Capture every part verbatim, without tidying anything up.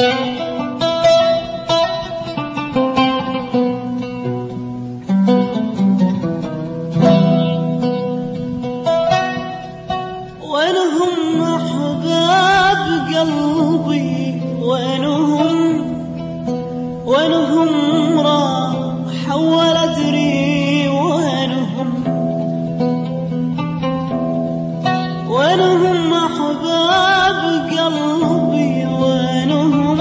وينهم أحباب قلبي، وينهم وينهم راح ولا أدري وينهم، وينهم أحباب قلبي، وينهم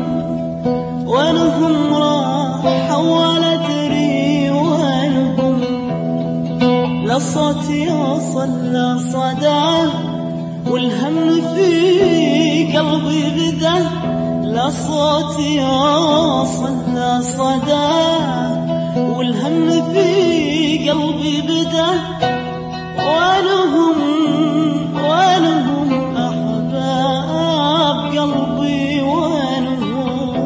وينهم راح ولا أدري وينهم. لا صوت يوصل لا صداه والهم في قلبي بدا، لا صوت يوصل لا صداه والهم في قلبي بدا. وينهم وينهم أحباب قلبي، وينهم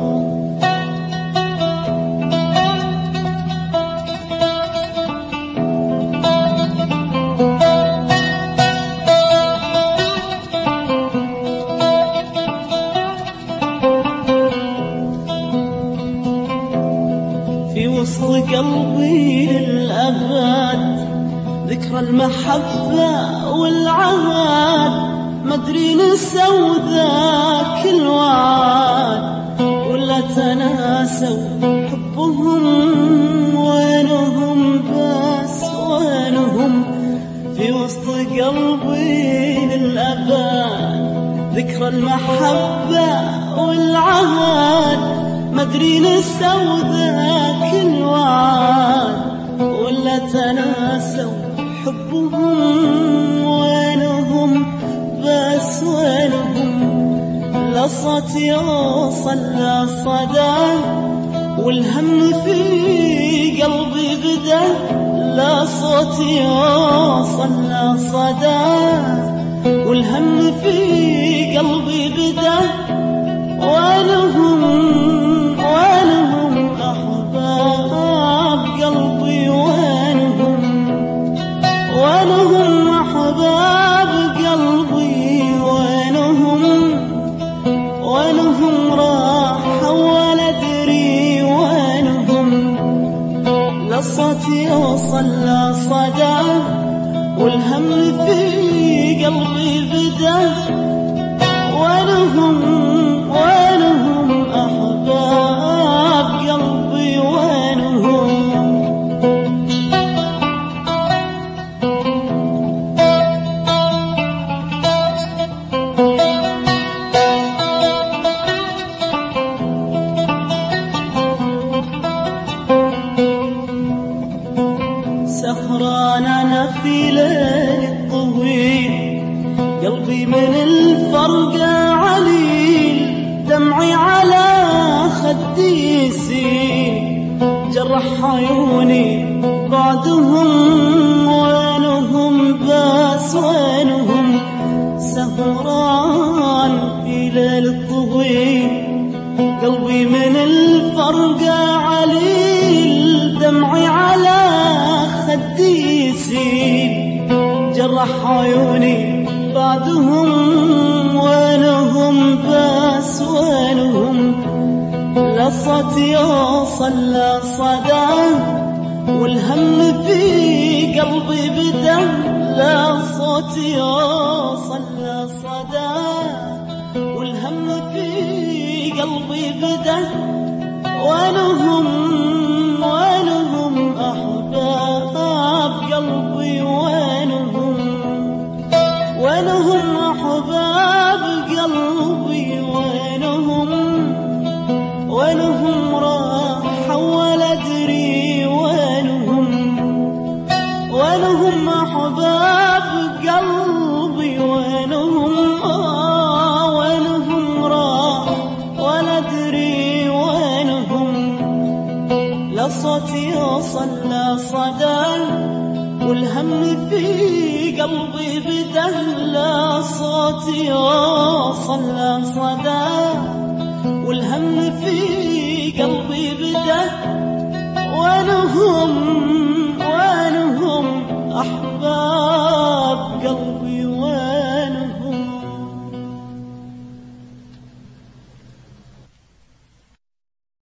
في وسط قلبي للأبد ذكرى المحبة والعهد، مدري نسوا ذاك الوعد ولا تناسوا حبهم. وينهم بس وينهم في وسط قلبي للأبد ذكرى المحبة والعهد، مدري نسوا ذاك الوعد ولا تناسوا حبهم. وينهم بس وينهم لا صوت يوصل لا صداه والهم في قلبي بدا، لا صوت يوصل لا صداه والهم في قلبي بدا. وينهم وينهم أحباب قلبي، وينهم وينهم أحباب قلبي، وينهم وينهم راح ولا أدري وينهم. لا صوت يوصل لا صداه والهم في قلبي بدا. وينهم وينهم أحباب قلبي، وينهم سهران أنا في ليل طويل، قلبي من الفرقة عليل، دمعي على خدي يسيل، جرح عيوني بعدهم. وينهم بس وينهم سهران في ليل طويل، قلبي من الفرقة عليل، دمعي على خدي يسيل، جرح عيوني بعدهم. وينهم بس وينهم لا صوت يوصل لا صداه والهم في قلبي بدا، لا صوت يوصل لا صداه والهم في قلبي بدا. وينهم وينهم أحباب قلبي، وينهم وينهم أحباب قلبي، وينهم وينهم راح ولا أدري وينهم. وينهم أحباب قلبي، وينهم آه وينهم راح ولا أدري وينهم. لا صوت يوصل لا صداه والهم في قلبي بدا، لا صوت يوصل لا صداه